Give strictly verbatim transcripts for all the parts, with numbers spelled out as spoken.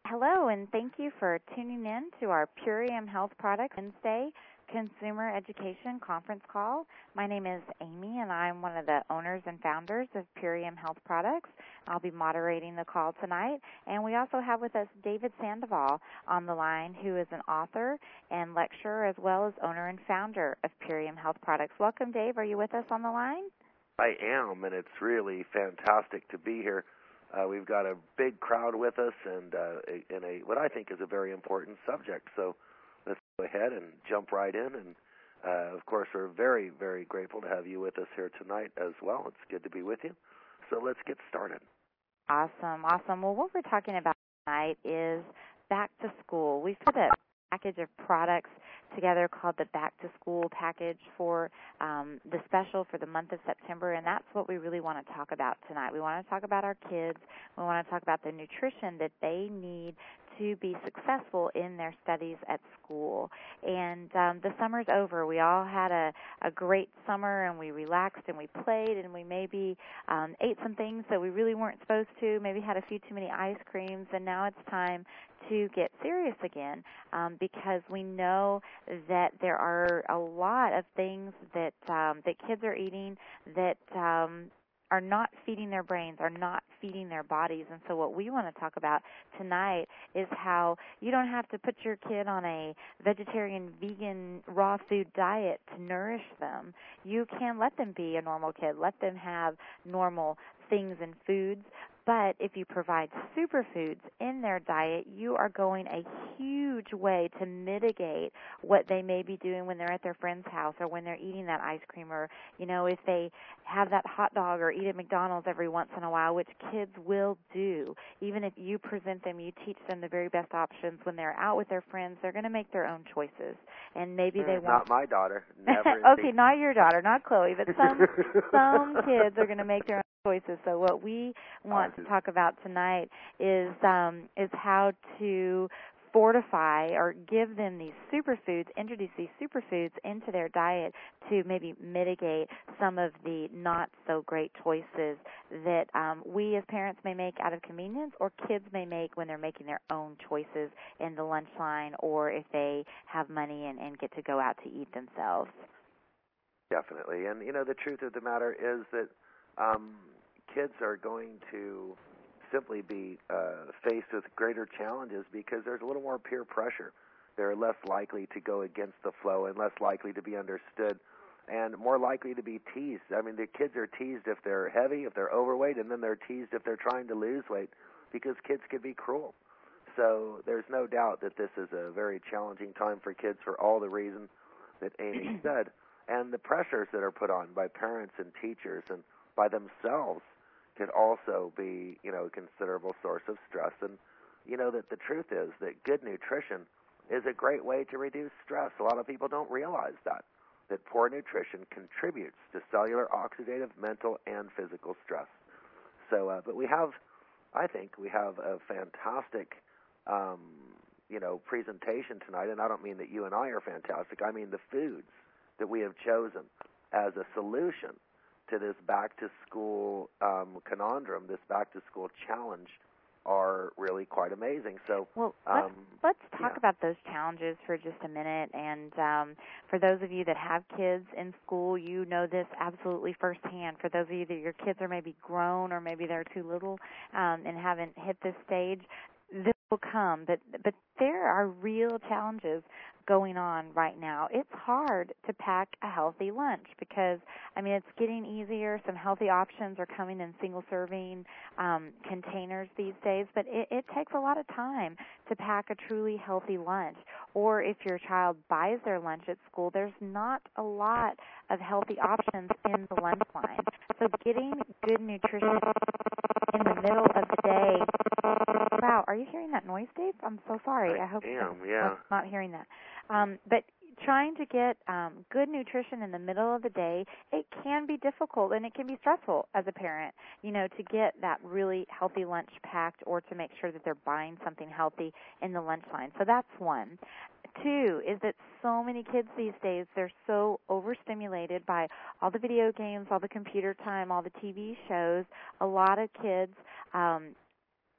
Hello, and thank you for tuning in to our Purium Health Products Wednesday Consumer Education Conference Call. My name is Amy, and I'm one of the owners and founders of Purium Health Products. I'll be moderating the call tonight, and we also have with us David Sandoval on the line, who is an author and lecturer as well as owner and founder of Purium Health Products. Welcome, Dave. Are you with us on the line? I am, and it's really fantastic to be here. Uh, we've got a big crowd with us, and uh, in a what I think is a very important subject. So let's go ahead and jump right in. And uh, of course, we're very, very grateful to have you with us here tonight as well. It's good to be with you. So let's get started. Awesome, awesome. Well, what we're talking about tonight is back to school. We've put a package of products together called the Back to School package for um, the special for the month of September, and that's what we really want to talk about tonight. We want to talk about our kids. We want to talk about the nutrition that they need to be successful in their studies at school. And um, the summer's over. We all had a, a great summer, and we relaxed, and we played, and we maybe um, ate some things that we really weren't supposed to, maybe had a few too many ice creams, and now it's time to get serious again um, because we know that there are a lot of things that um, that kids are eating that um, are not feeding their brains, are not feeding their bodies. And so what we want to talk about tonight is how you don't have to put your kid on a vegetarian, vegan, raw food diet to nourish them. You can let them be a normal kid. Let them have normal things and foods. But if you provide superfoods in their diet, you are going a huge way to mitigate what they may be doing when they're at their friend's house or when they're eating that ice cream, or, you know, if they have that hot dog or eat at McDonald's every once in a while, which kids will do. Even if you present them, you teach them the very best options when they're out with their friends, they're going to make their own choices. And maybe mm, they won't. Not my daughter. Never. Okay, not your daughter, not Chloe, but some some kids are going to make their own choices. So what we want to talk about tonight is um, is how to fortify or give them these superfoods, introduce these superfoods into their diet to maybe mitigate some of the not so great choices that um, we as parents may make out of convenience, or kids may make when they're making their own choices in the lunch line, or if they have money and, and get to go out to eat themselves. Definitely. And, you know, the truth of the matter is that um, kids are going to simply be uh, faced with greater challenges because there's a little more peer pressure. They're less likely to go against the flow and less likely to be understood and more likely to be teased. I mean, the kids are teased if they're heavy, if they're overweight, and then they're teased if they're trying to lose weight because kids can be cruel. So there's no doubt that this is a very challenging time for kids for all the reasons that Amy said. And the pressures that are put on by parents and teachers and by themselves could also be, you know, a considerable source of stress. And, you know, that the truth is that good nutrition is a great way to reduce stress. A lot of people don't realize that, that poor nutrition contributes to cellular, oxidative, mental, and physical stress. So, uh, but we have, I think, we have a fantastic, um, you know, presentation tonight. And I don't mean that you and I are fantastic. I mean the foods that we have chosen as a solution to this back-to-school um, conundrum, this back-to-school challenge, are really quite amazing. So, well, um, let's, let's talk yeah. about those challenges for just a minute. And um, for those of you that have kids in school, you know this absolutely firsthand. For those of you that your kids are maybe grown or maybe they're too little um, and haven't hit this stage, this will come. But but there are real challenges going on right now. It's hard to pack a healthy lunch because, I mean, it's getting easier. Some healthy options are coming in single-serving um, containers these days, but it, it takes a lot of time to pack a truly healthy lunch. Or if your child buys their lunch at school, there's not a lot of healthy options in the lunch line. So getting good nutrition in the middle of the day. Wow, are you hearing that noise, Dave? I'm so sorry. I, I hope am, I'm yeah. not hearing that. Um, but trying to get um, good nutrition in the middle of the day, it can be difficult and it can be stressful as a parent, you know, to get that really healthy lunch packed or to make sure that they're buying something healthy in the lunch line. So that's one. Two is that so many kids these days, they're so overstimulated by all the video games, all the computer time, all the T V shows. A lot of kids um,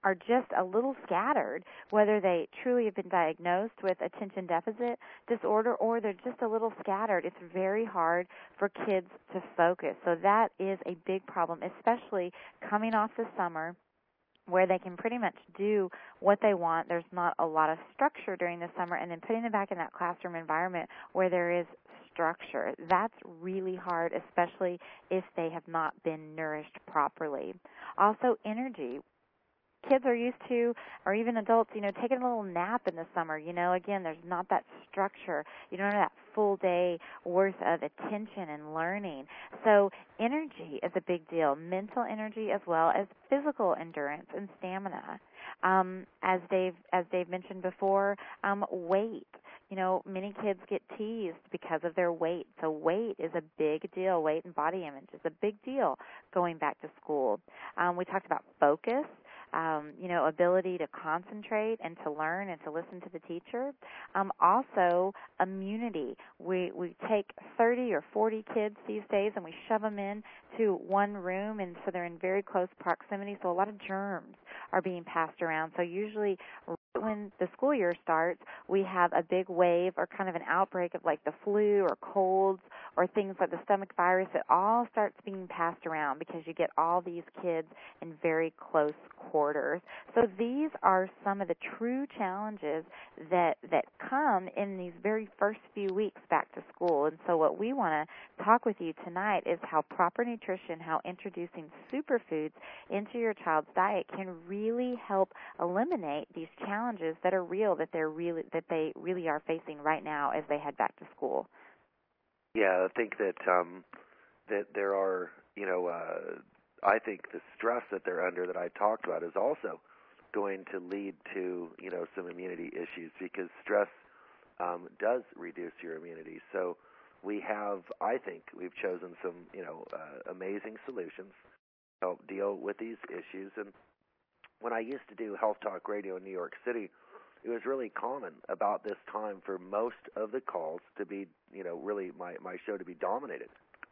are just a little scattered, whether they truly have been diagnosed with attention deficit disorder or they're just a little scattered. It's very hard for kids to focus. So that is a big problem, especially coming off the summer, where they can pretty much do what they want. There's not a lot of structure during the summer, and then putting them back in that classroom environment where there is structure. That's really hard, especially if they have not been nourished properly. Also, energy. Kids are used to, or even adults, you know, taking a little nap in the summer. You know, again, there's not that structure. You don't have that full day worth of attention and learning. So energy is a big deal, mental energy as well as physical endurance and stamina. Um, as Dave, as Dave mentioned before, um, weight. You know, many kids get teased because of their weight. So weight is a big deal. Weight and body image is a big deal going back to school. Um, we talked about focus. Um, you know, ability to concentrate and to learn and to listen to the teacher. Um, also, immunity. We we take thirty or forty kids these days and we shove them in to one room, and so they're in very close proximity. So a lot of germs are being passed around. So usually when the school year starts, we have a big wave or kind of an outbreak of like the flu or colds or things like the stomach virus. It all starts being passed around because you get all these kids in very close quarters. So these are some of the true challenges that that come in these very first few weeks back to school. And so what we want to talk with you tonight is how proper nutrition, how introducing superfoods into your child's diet can really help eliminate these challenges that are real, that they're really that they really are facing right now as they head back to school. Yeah, I think that um, that there are, you know, uh, I think the stress that they're under that I talked about is also going to lead to, you know, some immunity issues because stress um, does reduce your immunity. So we have, I think, we've chosen some, you know, uh, amazing solutions to help deal with these issues. And when I used to do Health Talk Radio in New York City, it was really common about this time for most of the calls to be, you know, really my, my show to be dominated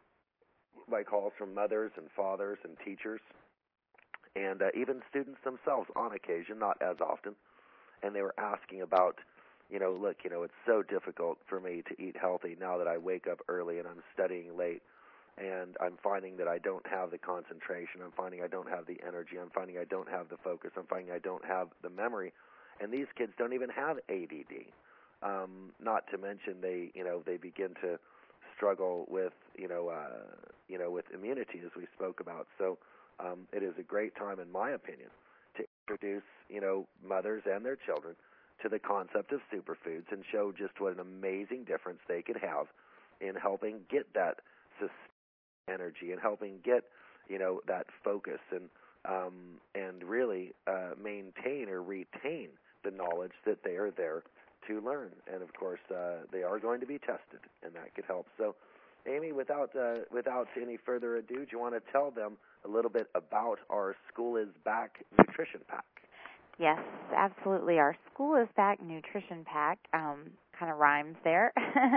by calls from mothers and fathers and teachers and uh, even students themselves on occasion, not as often. And they were asking about, you know, look, you know, it's so difficult for me to eat healthy now that I wake up early and I'm studying late. And I'm finding that I don't have the concentration. I'm finding I don't have the energy. I'm finding I don't have the focus. I'm finding I don't have the memory. And these kids don't even have A D D. Um, not to mention they, you know, they begin to struggle with, you know, uh, you know, with immunity as we spoke about. So um, it is a great time, in my opinion, to introduce, you know, mothers and their children to the concept of superfoods and show just what an amazing difference they could have in helping get that sustained energy and helping get, you know, that focus and um, and really uh, maintain or retain the knowledge that they are there to learn. And of course, uh, they are going to be tested, and that could help. So, Amy, without uh, without any further ado, do you want to tell them a little bit about our School is Back Nutrition Pack? Yes, absolutely. Our School is Back Nutrition Pack, um, kind of rhymes there,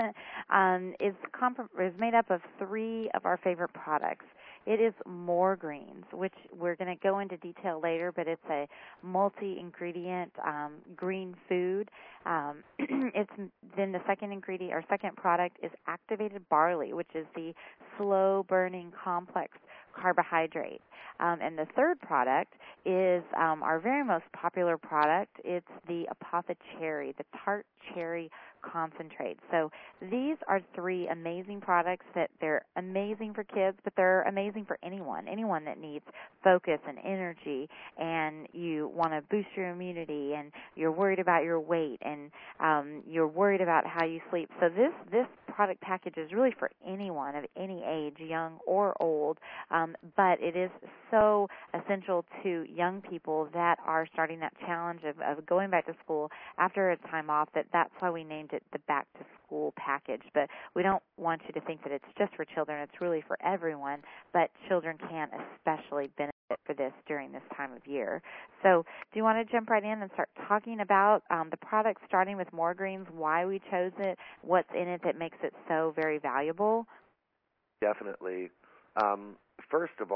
um, is, comp- is made up of three of our favorite products. It is More Greens, which we're going to go into detail later, but it's a multi-ingredient um, green food. Um, it's then the second ingredient, or second product, is activated barley, which is the slow-burning complex carbohydrate. Um, and the third product is um, our very most popular product. It's the Apothecary, the tart cherry concentrate. So these are three amazing products that they're amazing for kids, but they're amazing for anyone, anyone that needs focus and energy, and you want to boost your immunity, and you're worried about your weight, and um, you're worried about how you sleep. So this this product package is really for anyone of any age, young or old, um, but it is so essential to young people that are starting that challenge of, of going back to school after a time off. That that's why we named it the Back to School package. But we don't want you to think that it's just for children. It's really for everyone, but children can especially benefit for this during this time of year. So do you want to jump right in and start talking about um, the product, starting with More Greens, why we chose it, what's in it that makes it so very valuable? Definitely. Um, first of all,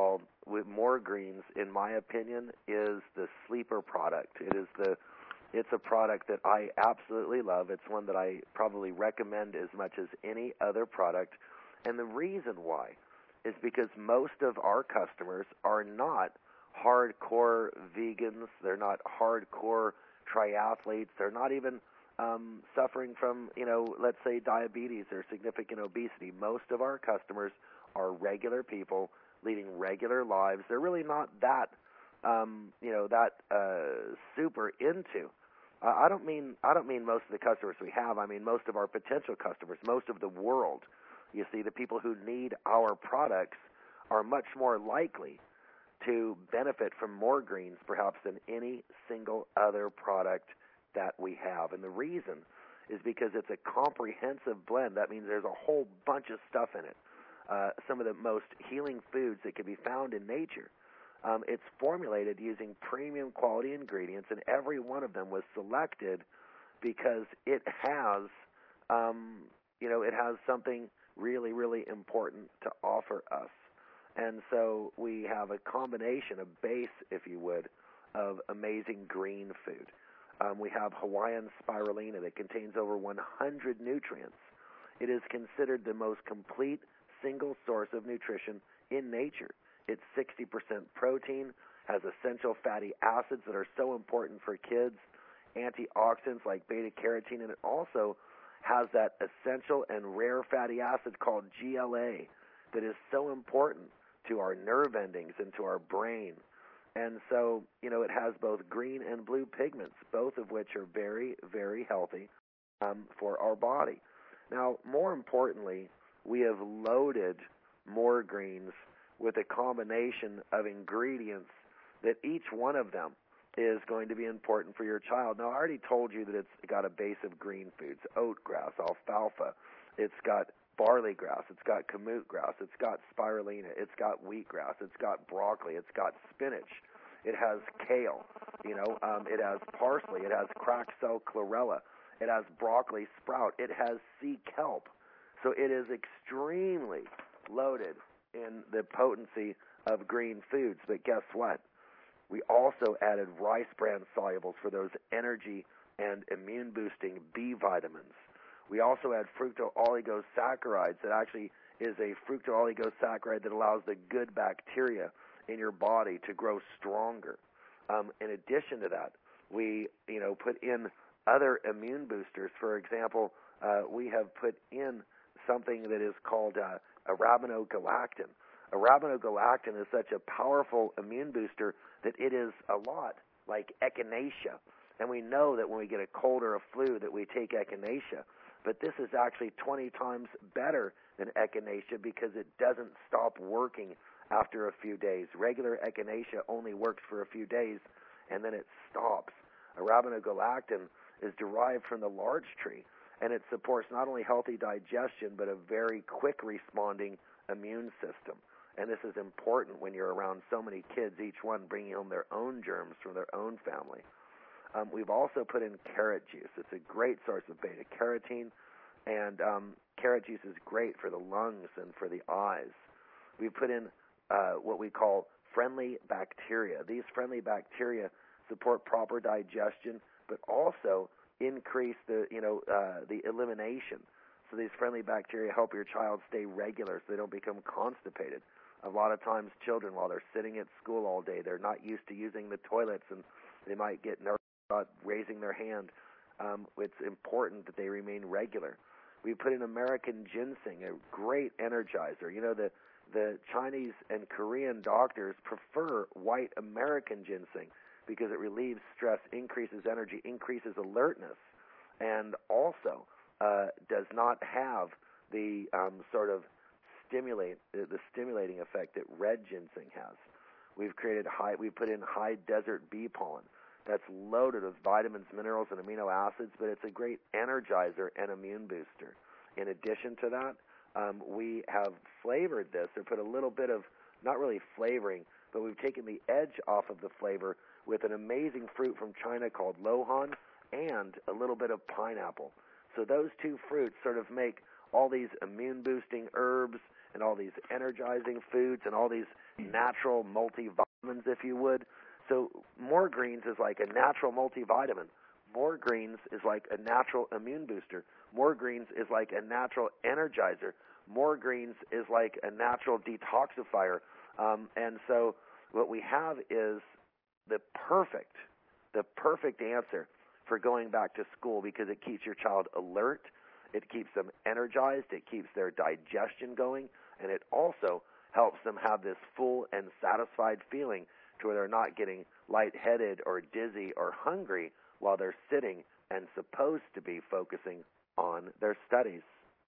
with More Greens, in my opinion, is the sleeper product. It is the It's a product that I absolutely love. It's one that I probably recommend as much as any other product. And the reason why is because most of our customers are not hardcore vegans. They're not hardcore triathletes. They're not even um, suffering from, you know, let's say diabetes or significant obesity. Most of our customers are regular people leading regular lives. They're really not that, um, you know, that uh, super into. Uh, I don't mean I don't mean most of the customers we have. I mean most of our potential customers, most of the world. You see, the people who need our products are much more likely to benefit from More Greens perhaps than any single other product that we have. And the reason is because it's a comprehensive blend. That means there's a whole bunch of stuff in it. Uh, some of the most healing foods that can be found in nature. Um, it's formulated using premium quality ingredients, and every one of them was selected because it has, um, you know, it has something really, really important to offer us. And so we have a combination, a base, if you would, of amazing green food. Um, we have Hawaiian spirulina that contains over one hundred nutrients. It is considered the most complete single source of nutrition in nature. It's sixty percent protein, has essential fatty acids that are so important for kids, antioxidants like beta-carotene, and it also has that essential and rare fatty acid called G L A that is so important to our nerve endings and to our brain. And so, you know, it has both green and blue pigments, both of which are very, very healthy um, for our body. Now, more importantly, we have loaded More Greens with a combination of ingredients that each one of them is going to be important for your child. Now, I already told you that it's got a base of green foods, oat grass, alfalfa. It's got barley grass. It's got kamut grass. It's got spirulina. It's got wheatgrass. It's got broccoli. It's got spinach. It has kale. You know, um, it has parsley. It has cracked cell chlorella. It has broccoli sprout. It has sea kelp. So it is extremely loaded in the potency of green foods. But guess what? We also added rice bran solubles for those energy and immune boosting B vitamins. We also add fructooligosaccharides that actually is a fructooligosaccharide that allows the good bacteria in your body to grow stronger. Um, in addition to that, we you know put in other immune boosters. For example, uh, we have put in something that is called uh, arabinogalactin. Arabinogalactin is such a powerful immune booster that it is a lot like echinacea. And we know that when we get a cold or a flu that we take echinacea. But this is actually twenty times better than echinacea because it doesn't stop working after a few days. Regular echinacea only works for a few days, and then it stops. Arabinogalactin is derived from the larch tree, and it supports not only healthy digestion, but a very quick responding immune system. And this is important when you're around so many kids, each one bringing home their own germs from their own family. Um, we've also put in carrot juice. It's a great source of beta-carotene, and um, carrot juice is great for the lungs and for the eyes. We've put in uh, what we call friendly bacteria. These friendly bacteria support proper digestion, but also increase the, you know, uh, the elimination. So these friendly bacteria help your child stay regular so they don't become constipated. A lot of times children, while they're sitting at school all day, they're not used to using the toilets, and they might get nervous about raising their hand. Um, it's important that they remain regular. We put in American ginseng, a great energizer. You know, the, the Chinese and Korean doctors prefer white American ginseng because it relieves stress, increases energy, increases alertness, and also uh, does not have the um, sort of stimulate the, the stimulating effect that red ginseng has. We've created high. We put in high desert bee pollen. That's loaded with vitamins, minerals, and amino acids, but it's a great energizer and immune booster. In addition to that, um, we have flavored this or put a little bit of, not really flavoring, but we've taken the edge off of the flavor with an amazing fruit from China called lohan and a little bit of pineapple. So those two fruits sort of make all these immune-boosting herbs and all these energizing foods and all these natural multivitamins, if you would. So More Greens is like a natural multivitamin. More Greens is like a natural immune booster. More Greens is like a natural energizer. More Greens is like a natural detoxifier. Um, and so what we have is the perfect, the perfect answer for going back to school, because it keeps your child alert, it keeps them energized, it keeps their digestion going, and it also helps them have this full and satisfied feeling to where they're not getting lightheaded or dizzy or hungry while they're sitting and supposed to be focusing on their studies.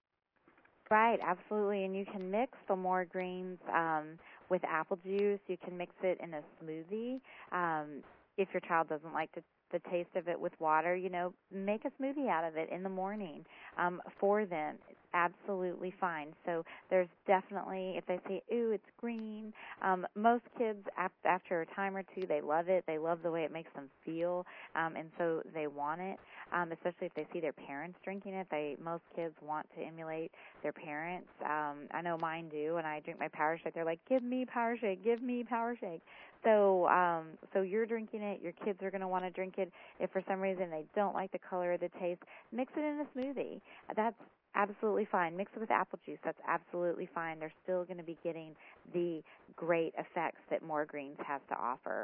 Right, absolutely. And you can mix the More Greens um, with apple juice. You can mix it in a smoothie. Um, if your child doesn't like to the taste of it with water, you know, make a smoothie out of it in the morning um, for them. It's absolutely fine. So there's definitely, if they say, ooh, it's green, um, most kids, ap- after a time or two, they love it. They love the way it makes them feel, um, and so they want it, um, especially if they see their parents drinking it. They Most kids want to emulate their parents. Um, I know mine do. When I drink my Power Shake, they're like, give me Power Shake, give me Power Shake. So um, so you're drinking it, your kids are going to want to drink it. If for some reason they don't like the color or the taste, mix it in a smoothie. That's absolutely fine. Mix it with apple juice. That's absolutely fine. They're still going to be getting the great effects that More Greens has to offer.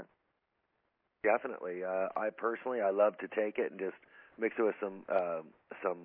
Definitely. Uh, I personally, I love to take it and just mix it with some uh, some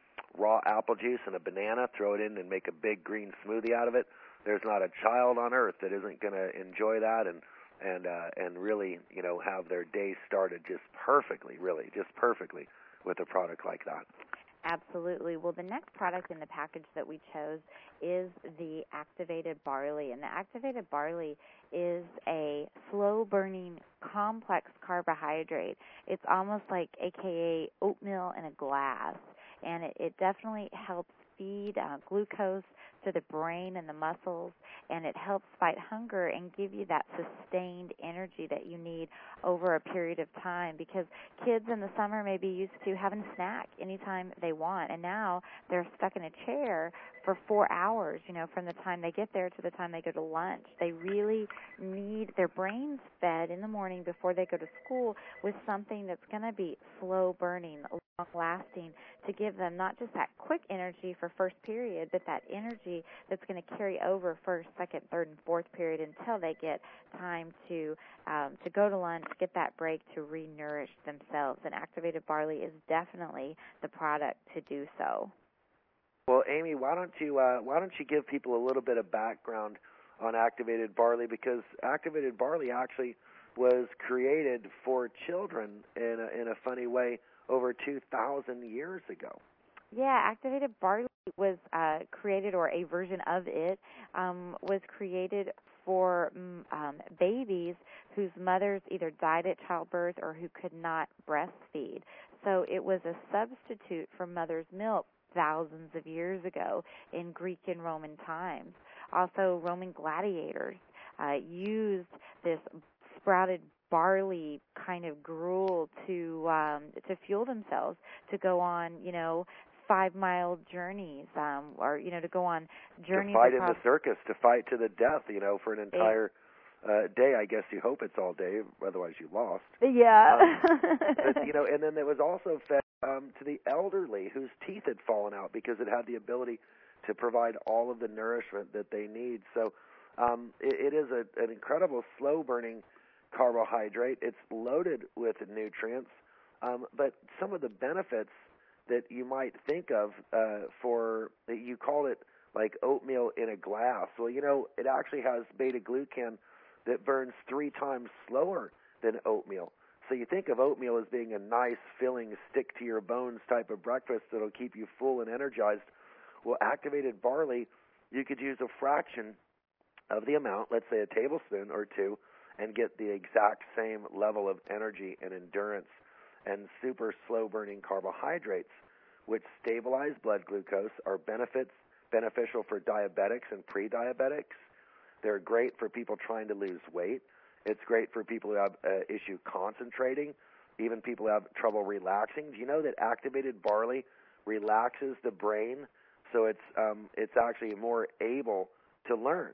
raw apple juice and a banana, throw it in and make a big green smoothie out of it. There's not a child on earth that isn't going to enjoy that and and uh, and really, you know, have their day started just perfectly, really, just perfectly with a product like that. Absolutely. Well, the next product in the package that we chose is the activated barley. And the activated barley is a slow-burning, complex carbohydrate. It's almost like A K A oatmeal in a glass. And it, it definitely helps feed uh, glucose to the brain and the muscles, and it helps fight hunger and give you that sustained energy that you need over a period of time, because kids in the summer may be used to having a snack anytime they want, and now they're stuck in a chair for four hours, you know, from the time they get there to the time they go to lunch. They really need their brains fed in the morning before they go to school with something that's going to be slow burning, long lasting, to give them not just that quick energy for first period, but that energy that's going to carry over first, second, third, and fourth period until they get time to um, to go to lunch, get that break to re-nourish themselves. And activated barley is definitely the product to do so. Well, Amy, why don't you uh, why don't you give people a little bit of background on activated barley, because activated barley actually was created for children in a, in a funny way over two thousand years ago. Yeah, activated barley was uh, created, or a version of it um, was created for um, babies whose mothers either died at childbirth or who could not breastfeed. So it was a substitute for mother's milk thousands of years ago in Greek and Roman times. Also, Roman gladiators uh, used this sprouted barley kind of gruel to um, to fuel themselves, to go on, you know, five-mile journeys, um, or, you know, to go on journeys. To fight across in the circus, to fight to the death, you know, for an entire uh, day. I guess you hope it's all day, otherwise you lost. Yeah. Um, but, you know, and then it was also fed um, to the elderly whose teeth had fallen out, because it had the ability to provide all of the nourishment that they need. So um, it, it is a, an incredible slow-burning carbohydrate. It's loaded with nutrients, um, but some of the benefits that you might think of uh, for, you called it like oatmeal in a glass. Well, you know, it actually has beta-glucan that burns three times slower than oatmeal. So you think of oatmeal as being a nice, filling, stick-to-your-bones type of breakfast that'll keep you full and energized. Well, activated barley, you could use a fraction of the amount, let's say a tablespoon or two, and get the exact same level of energy and endurance and super slow-burning carbohydrates, which stabilize blood glucose, are benefits beneficial for diabetics and pre-diabetics. They're great for people trying to lose weight. It's great for people who have uh, issue concentrating, even people who have trouble relaxing. Do you know that activated barley relaxes the brain, so it's um, it's actually more able to learn?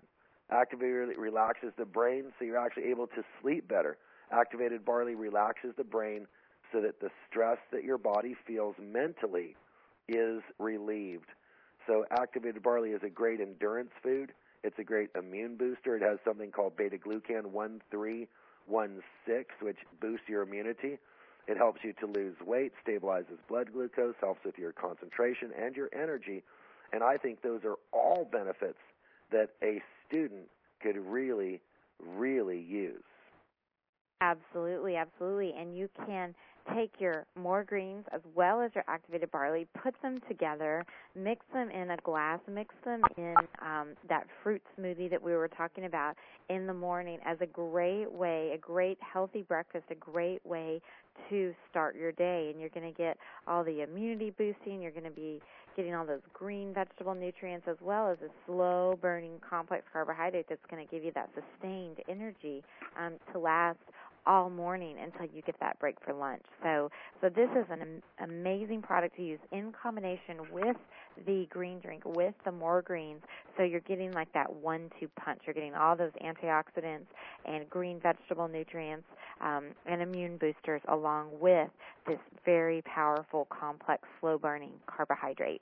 Activated barley relaxes the brain, so you're actually able to sleep better. Activated barley relaxes the brain so that the stress that your body feels mentally is relieved. So activated barley is a great endurance food. It's a great immune booster. It has something called beta-glucan one three one six, which boosts your immunity. It helps you to lose weight, stabilizes blood glucose, helps with your concentration and your energy. And I think those are all benefits that a student could really, really use. Absolutely, absolutely. And you can take your more greens as well as your activated barley, put them together, mix them in a glass, mix them in um, that fruit smoothie that we were talking about in the morning as a great way, a great healthy breakfast, a great way to start your day. And you're going to get all the immunity boosting. You're going to be getting all those green vegetable nutrients as well as a slow-burning complex carbohydrate that's going to give you that sustained energy um, to last all morning until you get that break for lunch. So so this is an am- amazing product to use in combination with the green drink, with the more greens. So you're getting like that one two punch. You're getting all those antioxidants and green vegetable nutrients um, and immune boosters along with this very powerful, complex, slow-burning carbohydrate.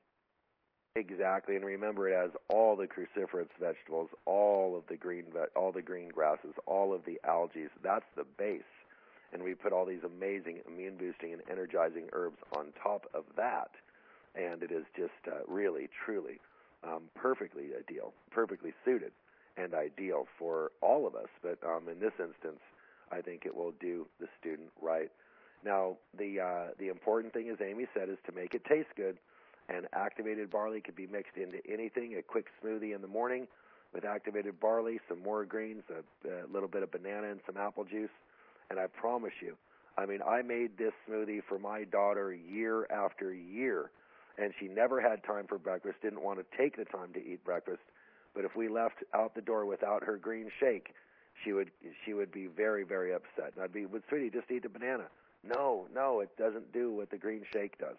Exactly, and remember, it has all the cruciferous vegetables, all of the green, all the green grasses, all of the algae. That's the base, and we put all these amazing immune-boosting and energizing herbs on top of that, and it is just uh, really, truly um, perfectly ideal, perfectly suited, and ideal for all of us. But um, in this instance, I think it will do the student right. Now, the uh, the important thing, as Amy said, is to make it taste good. And activated barley could be mixed into anything, a quick smoothie in the morning with activated barley, some more greens, a, a little bit of banana and some apple juice. And I promise you, I mean, I made this smoothie for my daughter year after year, and she never had time for breakfast, didn't want to take the time to eat breakfast. But if we left out the door without her green shake, she would she would be very, very upset. And I'd be, well, sweetie, just eat the banana. No, no, it doesn't do what the green shake does.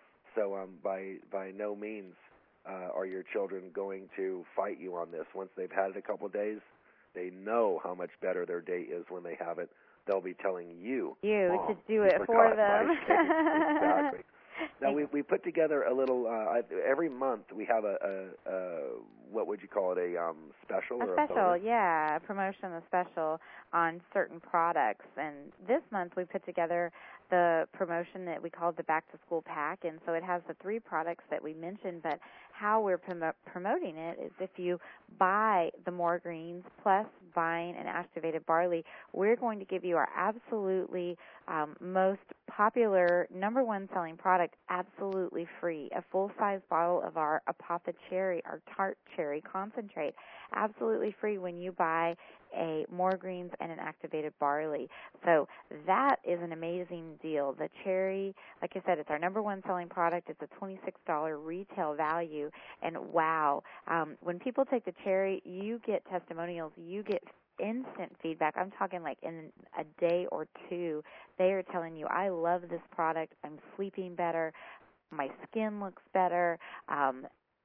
So um, by by no means uh, are your children going to fight you on this. Once they've had it a couple of days, they know how much better their day is when they have it. They'll be telling you, you Mom, to do it you for forgot them. my shake." Exactly. Now we we put together a little. Uh, I, every month we have a, a, a what would you call it? A um, special a or special, a bonus? yeah, a promotion, a special on certain products. And this month we put together the promotion that we called the Back to School Pack, and so it has the three products that we mentioned. But how we're prom- promoting it is if you buy the more greens plus buying an activated barley, we're going to give you our absolutely um, most popular number one selling product absolutely free, a full-size bottle of our Apothecary, our tart cherry concentrate, absolutely free when you buy a more greens and an activated barley. So that is an amazing deal. The cherry, like I said, it's our number one selling product. It's a twenty-six dollars retail value. And wow, um, when people take the cherry, you get testimonials, you get instant feedback. I'm talking like in a day or two, they are telling you, I love this product. I'm sleeping better. My skin looks better. Um,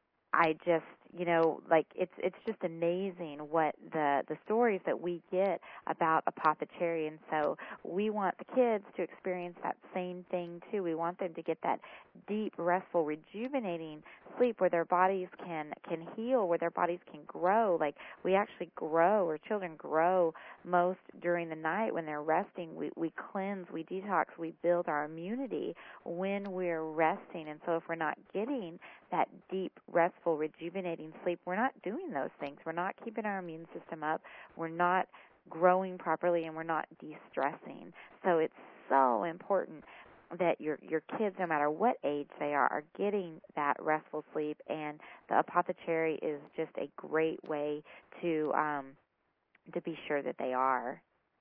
I just, you know, like it's it's just amazing what the the stories that we get about Apothecary, and so we want the kids to experience that same thing too. We want them to get that deep, restful, rejuvenating sleep where their bodies can can heal, where their bodies can grow. Like we actually grow, or children grow most during the night when they're resting. We we cleanse, we detox, we build our immunity when we're resting, and so if we're not getting that deep, restful, rejuvenating sleep, we're not doing those things. We're not keeping our immune system up. We're not growing properly, and we're not de-stressing. So it's so important that your your kids, no matter what age they are, are getting that restful sleep, and the Apothecary is just a great way to um, to be sure that they are.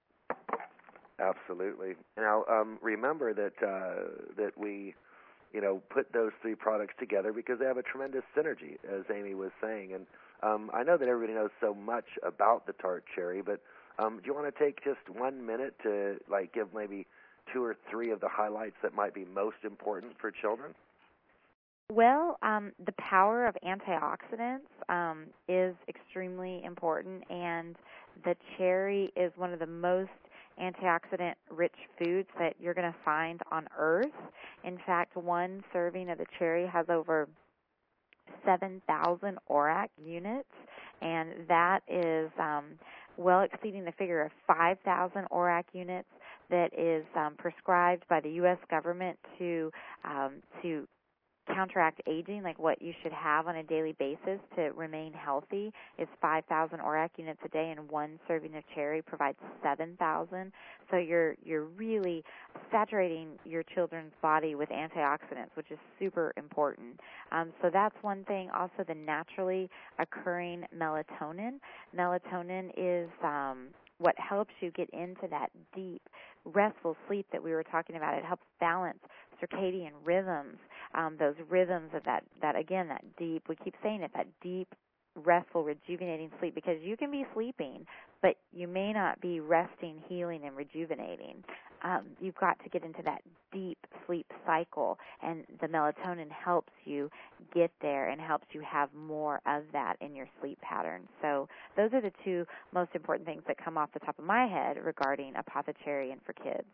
Absolutely. Now um, remember that uh, that we. you know, put those three products together because they have a tremendous synergy, as Amy was saying. And um, I know that everybody knows so much about the tart cherry, but um, do you want to take just one minute to, like, give maybe two or three of the highlights that might be most important for children? Well, um, the power of antioxidants um, is extremely important, and the cherry is one of the most antioxidant-rich foods that you're going to find on Earth. In fact, one serving of the cherry has over seven thousand O R A C units, and that is um, well exceeding the figure of five thousand O R A C units that is um, prescribed by the U S government to um, to counteract aging, like what you should have on a daily basis to remain healthy is five thousand O R A C units a day, and one serving of cherry provides seven thousand. So you're you're really saturating your children's body with antioxidants, which is super important. Um, so that's one thing. Also, the naturally occurring melatonin. Melatonin is um, what helps you get into that deep, restful sleep that we were talking about. It helps balance circadian rhythms, um, those rhythms of that, that, again, that deep, we keep saying it, that deep, restful, rejuvenating sleep, because you can be sleeping, but you may not be resting, healing, and rejuvenating. Um, you've got to get into that deep sleep cycle, and the melatonin helps you get there and helps you have more of that in your sleep pattern. So those are the two most important things that come off the top of my head regarding Apothecary and for kids.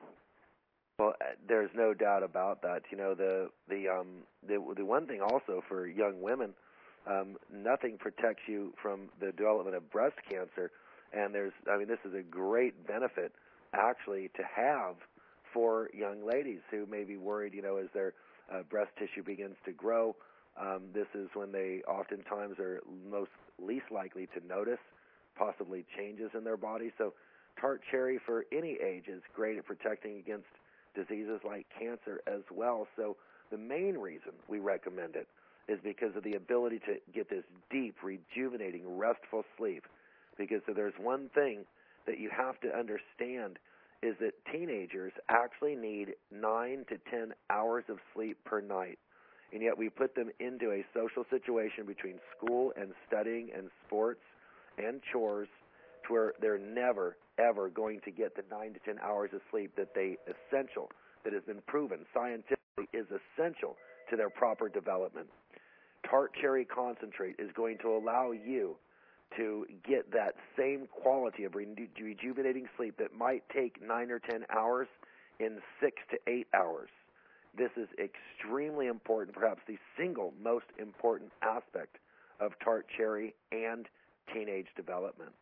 Well, uh, there's no doubt about that. You know, the the um the the one thing also for young women, um, nothing protects you from the development of breast cancer, and there's I mean this is a great benefit actually to have for young ladies who may be worried. You know, as their uh, breast tissue begins to grow, um, this is when they oftentimes are most least likely to notice possibly changes in their body. So, tart cherry for any age is great at protecting against diseases like cancer as well. So the main reason we recommend it is because of the ability to get this deep, rejuvenating, restful sleep. Because if there's one thing that you have to understand is that teenagers actually need nine to ten hours of sleep per night. And yet we put them into a social situation between school and studying and sports and chores to where they're never, ever going to get the nine to ten hours of sleep that they essential, that has been proven scientifically is essential to their proper development. Tart cherry concentrate is going to allow you to get that same quality of reju- rejuvenating sleep that might take nine or ten hours in six to eight hours. This is extremely important, perhaps the single most important aspect of tart cherry and teenage development.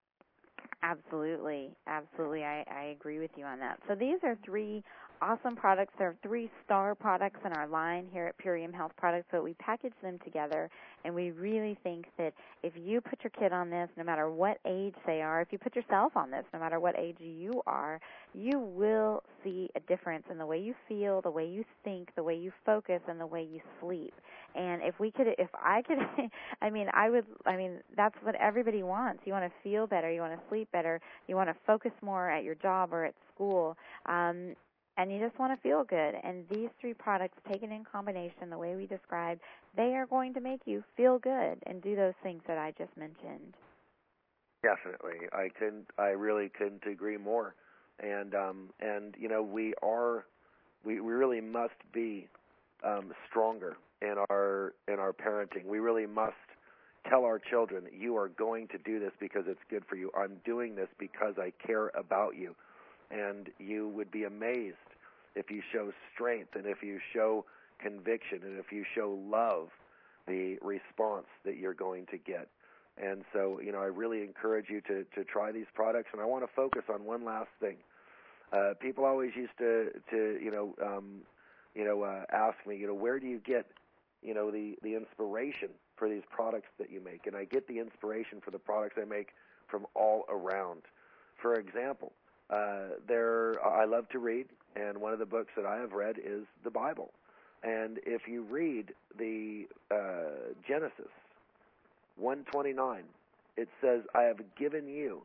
Absolutely. Absolutely. I, I agree with you on that. So these are three awesome products. They're three star products in our line here at Purium Health Products, but we package them together, and we really think that if you put your kid on this, no matter what age they are, if you put yourself on this, no matter what age you are, you will see a difference in the way you feel, the way you think, the way you focus, and the way you sleep. And if we could, if I could, I mean, I would, I mean, that's what everybody wants. You want to feel better. You want to sleep better. You want to focus more at your job or at school. Um, and you just want to feel good. And these three products, taken in combination, the way we described, they are going to make you feel good and do those things that I just mentioned. Definitely, I couldn't. I really couldn't agree more. And um, and you know, we are, we, we really must be um, stronger in our in our parenting. We really must tell our children, you are going to do this because it's good for you. I'm doing this because I care about you. And you would be amazed if you show strength and if you show conviction and if you show love, the response that you're going to get. And so, you know, I really encourage you to, to try these products. And I want to focus on one last thing. Uh, people always used to, to you know, um, you know, uh, ask me, you know, where do you get, you know, the, the inspiration for these products that you make? And I get the inspiration for the products I make from all around. For example, uh, there I love to read, and one of the books that I have read is the Bible. And if you read the uh, Genesis one twenty-nine, it says, I have given you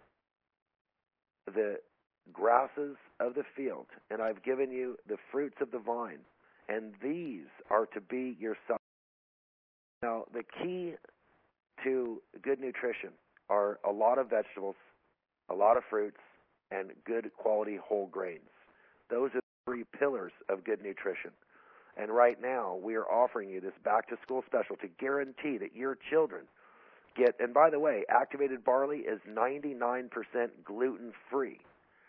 the grasses of the field, and I've given you the fruits of the vine, and these are to be your supplement. Now, the key to good nutrition are a lot of vegetables, a lot of fruits, and good quality whole grains. Those are the three pillars of good nutrition. And right now, we are offering you this back-to-school special to guarantee that your children get, and by the way, activated barley is ninety-nine percent gluten-free.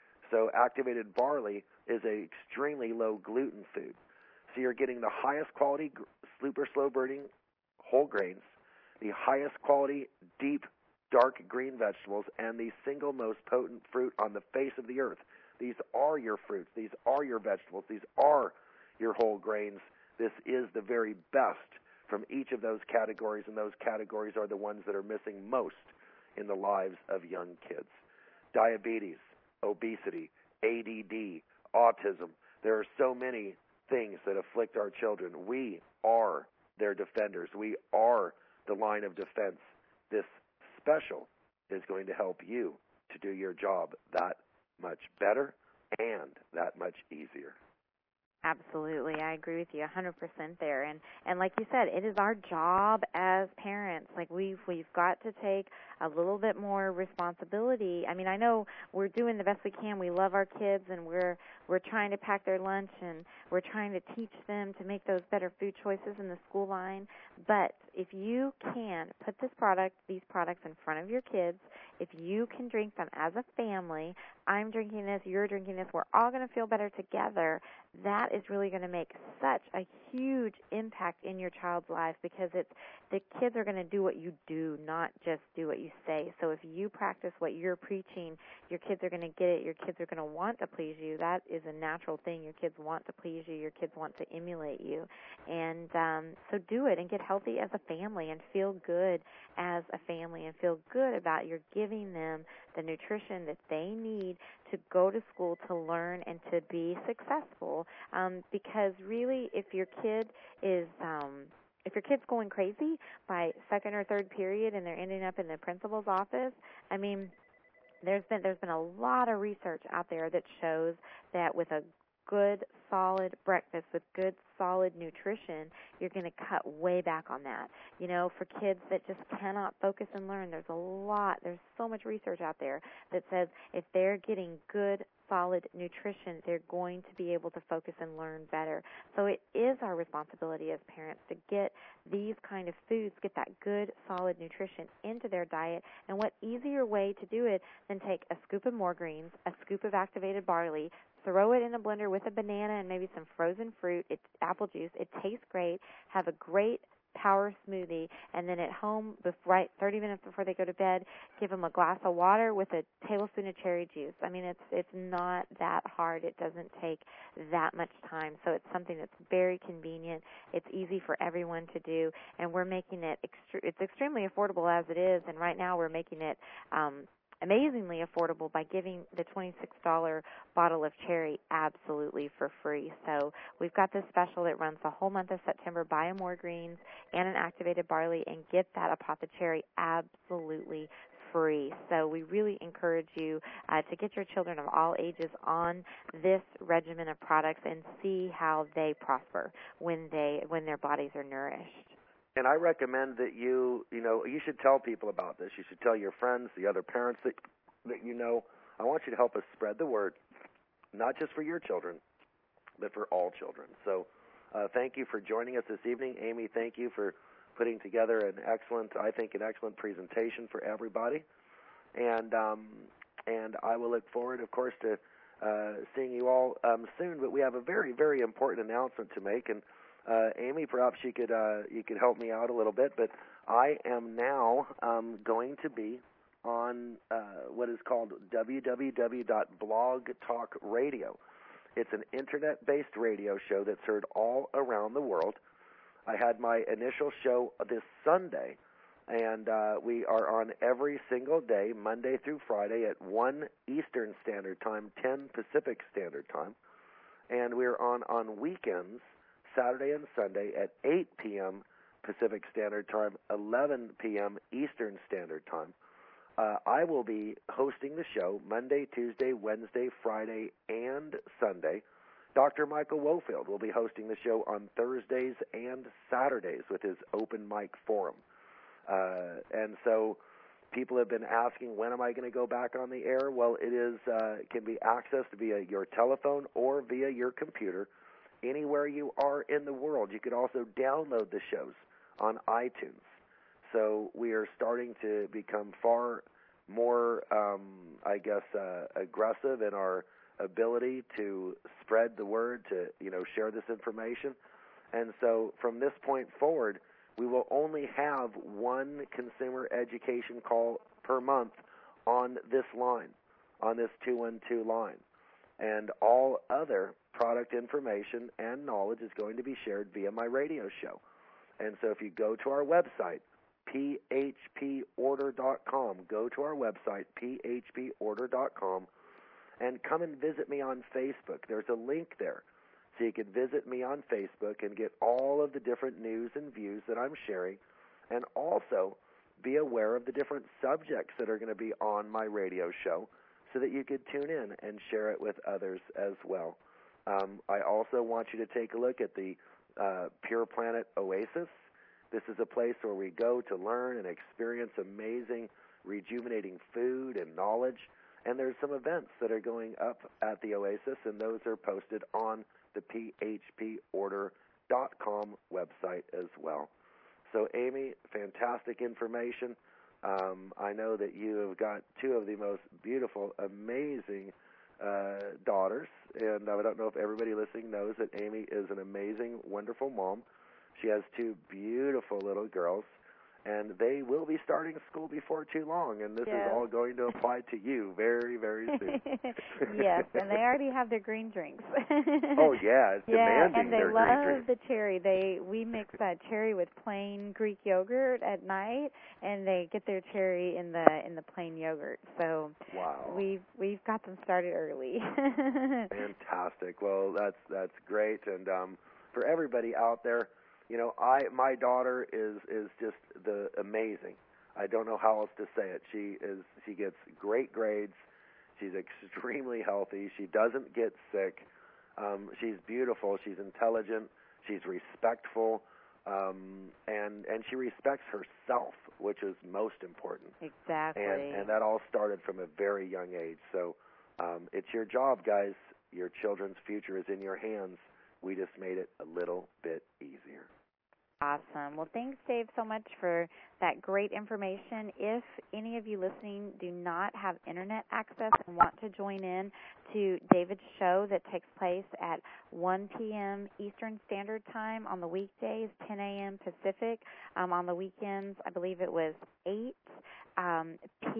So activated barley is an extremely low gluten food. So you're getting the highest quality super slow burning whole grains, the highest quality deep dark green vegetables, and the single most potent fruit on the face of the earth. These are your fruits. These are your vegetables. These are your whole grains. This is the very best from each of those categories, and those categories are the ones that are missing most in the lives of young kids. Diabetes, obesity, A D D, autism. There are so many things that afflict our children. We are their defenders. We are the line of defense. This special is going to help you to do your job that much better and that much easier. Absolutely. I agree with you one hundred percent there. And and like you said, it is our job as parents. Like we've we've got to take a little bit more responsibility. I mean, I know we're doing the best we can. We love our kids, and we're we're trying to pack their lunch, and we're trying to teach them to make those better food choices in the school line. But if you can put this product, these products in front of your kids, if you can drink them as a family, I'm drinking this, you're drinking this, we're all going to feel better together, that is really going to make such a huge impact in your child's life, because it's the kids are going to do what you do, not just do what you say. So if you practice what you're preaching, your kids are going to get it. Your kids are going to want to please you. That is a natural thing. Your kids want to please you. Your kids want to emulate you. And um, so do it and get healthy as a family and feel good as a family and feel good about you're giving them the nutrition that they need to go to school to learn and to be successful. Um, because really, if your kid is um, if your kid's going crazy by second or third period and they're ending up in the principal's office, I mean, there's been there's been a lot of research out there that shows that with a good, solid breakfast with good, solid nutrition, you're going to cut way back on that. You know, for kids that just cannot focus and learn, there's a lot, there's so much research out there that says if they're getting good, solid nutrition, they're going to be able to focus and learn better. So it is our responsibility as parents to get these kind of foods, get that good, solid nutrition into their diet. And what easier way to do it than take a scoop of more greens, a scoop of activated barley, throw it in a blender with a banana and maybe some frozen fruit, it's apple juice. It tastes great. Have a great power smoothie, and then at home, right thirty minutes before they go to bed, give them a glass of water with a tablespoon of cherry juice. I mean, it's it's not that hard. It doesn't take that much time, so it's something that's very convenient. It's easy for everyone to do, and we're making it extre- it's extremely affordable as it is. And right now, we're making it um, amazingly affordable by giving the twenty-six dollars bottle of cherry absolutely for free. So we've got this special that runs the whole month of September. Buy a more greens and an activated barley and get that apothecary absolutely free. So we really encourage you uh, to get your children of all ages on this regimen of products and see how they prosper when they when their bodies are nourished. And I recommend that you, you know, you should tell people about this. You should tell your friends, the other parents that that you know. I want you to help us spread the word, not just for your children, but for all children. So uh, thank you for joining us this evening. Amy, thank you for putting together an excellent, I think, an excellent presentation for everybody. And um, and I will look forward, of course, to uh, seeing you all um, soon. But we have a very, very important announcement to make. And Uh, Amy, perhaps you could uh, you could help me out a little bit, but I am now um, going to be on uh, what is called w w w dot blog talk radio. It's an internet-based radio show that's heard all around the world. I had my initial show this Sunday, and uh, we are on every single day, Monday through Friday at one Eastern Standard Time, ten Pacific Standard Time, and we're on on weekends, Saturday and Sunday at eight p.m. Pacific Standard Time, eleven p.m. Eastern Standard Time. Uh, I will be hosting the show Monday, Tuesday, Wednesday, Friday, and Sunday. Doctor Michael Wofield will be hosting the show on Thursdays and Saturdays with his open mic forum. Uh, and so people have been asking, when am I going to go back on the air? Well, it is uh, can be accessed via your telephone or via your computer anywhere you are in the world. You could also download the shows on iTunes. So we are starting to become far more, um, I guess, uh, aggressive in our ability to spread the word, to, you know, share this information. And so from this point forward, we will only have one consumer education call per month on this line, on this two one two line. And all other product information and knowledge is going to be shared via my radio show. And so if you go to our website, p h p order dot com, go to our website, p h p order dot com, and come and visit me on Facebook. There's a link there. So you can visit me on Facebook and get all of the different news and views that I'm sharing, and also be aware of the different subjects that are going to be on my radio show so that you could tune in and share it with others as well. Um, I also want you to take a look at the uh, Pure Planet Oasis. This is a place where we go to learn and experience amazing, rejuvenating food and knowledge. And there's some events that are going up at the Oasis, and those are posted on the p h p order dot com website as well. So, Amy, fantastic information. Um, I know that you have got two of the most beautiful, amazing uh, daughters, and I don't know if everybody listening knows that Amy is an amazing, wonderful mom. She has two beautiful little girls, and they will be starting school before too long, and this yes. is all going to apply to you very, very soon. Yes, and they already have their green drinks. Oh, yeah, it's yeah, demanding and they their love green drinks. the cherry. They We mix that cherry with plain Greek yogurt at night, and they get their cherry in the in the plain yogurt. So wow. we've, we've got them started early. Fantastic. Well, that's, that's great, and um, for everybody out there, you know, I my daughter is is just the amazing. I don't know how else to say it. She is she gets great grades. She's extremely healthy. She doesn't get sick. Um, she's beautiful. She's intelligent. She's respectful, um, and and she respects herself, which is most important. Exactly. And and that all started from a very young age. So um, it's your job, guys. Your children's future is in your hands. We just made it a little bit easier. Awesome. Well, thanks, Dave, so much for that great information. If any of you listening do not have Internet access and want to join in to David's show that takes place at one p.m. Eastern Standard Time on the weekdays, ten a.m. Pacific. Um, on the weekends, I believe it was eight um,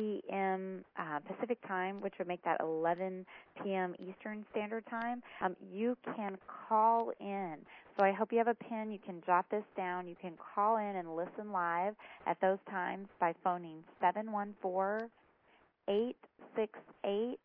p.m. Uh, Pacific Time, which would make that eleven p.m. Eastern Standard Time. Um, you can call in. So I hope you have a pen. You can jot this down. You can call in and listen live at those times by phoning seven one four, eight six eight,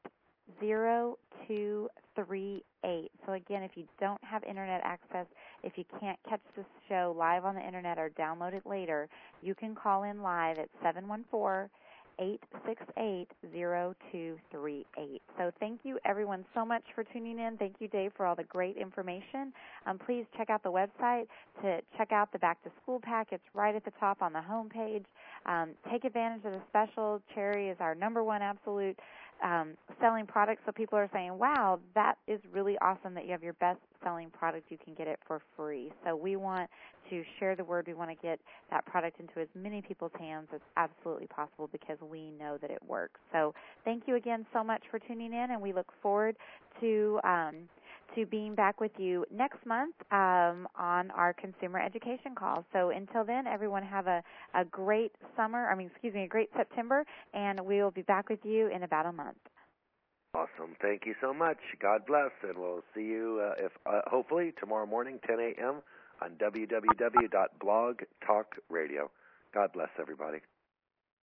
zero two three eight. So again, if you don't have Internet access, if you can't catch this show live on the Internet or download it later, you can call in live at seven one four, eight six eight, zero two three eight. So thank you, everyone, so much for tuning in. Thank you, Dave, for all the great information. Um, please check out the website to check out the Back to School pack. It's right at the top on the home page. Um, take advantage of the special. Cherry is our number one absolute um, selling product, so people are saying, wow, that is really awesome that you have your best selling product. You can get it for free. So we want to share the word. We want to get that product into as many people's hands as absolutely possible because we know that it works. So thank you again so much for tuning in, and we look forward to um, to being back with you next month um, on our consumer education call. So until then, everyone have a, a great summer, I mean, excuse me, a great September, and we will be back with you in about a month. Awesome. Thank you so much. God bless, and we'll see you, uh, if uh, hopefully, tomorrow morning, ten a.m. on w w w dot blog talk radio. God bless, everybody.